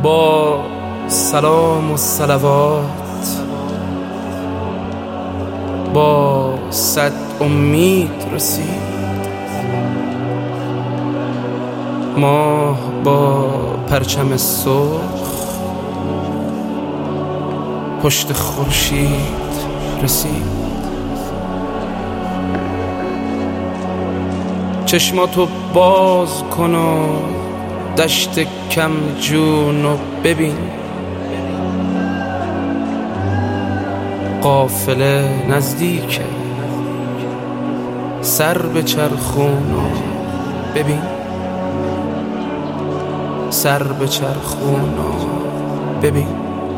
با سلام و صلوات، با 100 امید رسید. ماه با پرچم سرخ پشت خورشید رسید. چشماتو باز کن و دشت کم جونو ببین، قافله نزدیکه، سر به چرخون و ببین، سر به چرخون و ببین.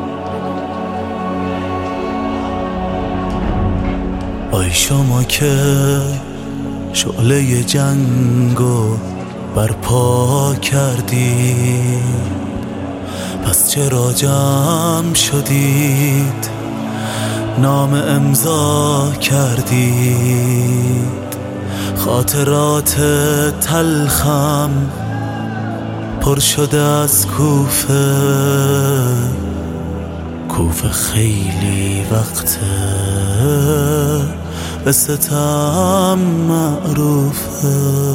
آی شما که شعله جنگو برپا کردی، پس چرا جمع شدید نام امضا کردید؟ خاطرات تلخم پر شده از کوفه، کوفه خیلی وقته به ستم معروفه.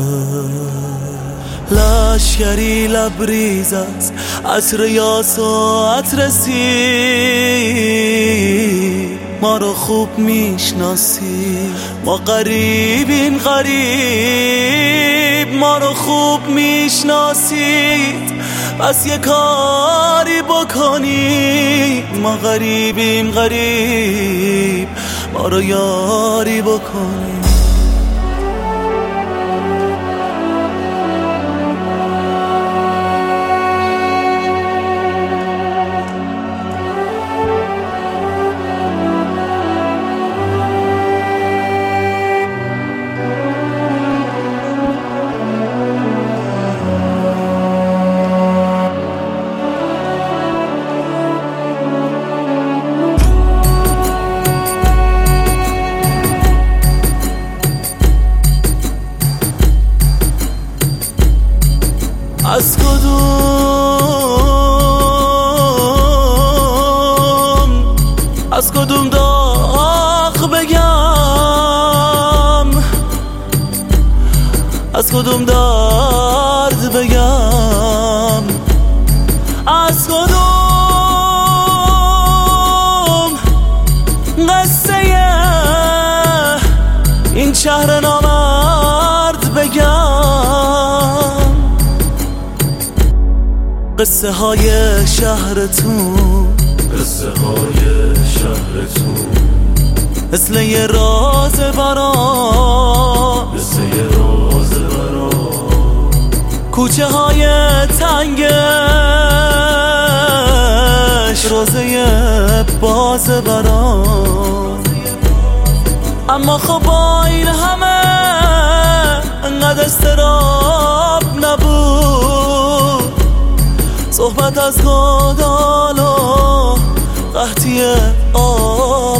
لشکری لبریز از عطر یاس و عطر سیر، ما رو خوب میشناسی، ما غریبیم غریب، ما رو خوب میشناسید، پس یه کاری بکنی. ما غریبیم غریب، ما رو یاری بکنی. از کدوم داغ بگم، از کدوم درد بگم، از کدوم قصه این شهر نامرد بگم. قصه های شهرتون، قصه های شهرتون مثل یه راز برام، مثل یه راز برام. کوچه های تنگش روزه باز برام. اما خب با این همه انقدر استراب نبود، صحبت از گدال و قحطی